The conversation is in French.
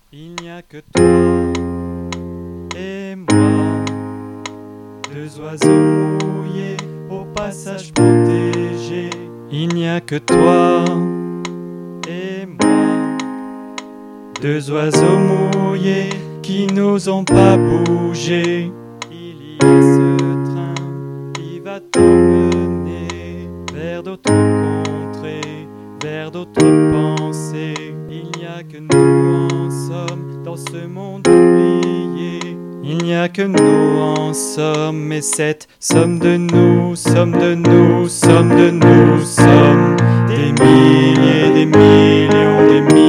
Il n'y a que toi et moi, deux oiseaux mouillés au passage protégé. Il n'y a que toi et moi, deux oiseaux mouillés qui n'osent pas bouger. Il y a ce train qui va t'emmener vers d'autres contrées, vers d'autres pensées. Il n'y a que nous en somme dans ce monde oublié. Il n'y a que nous en somme, et cette somme de nous, somme de nous, somme de nous, sommes des milliers, des millions, des millions.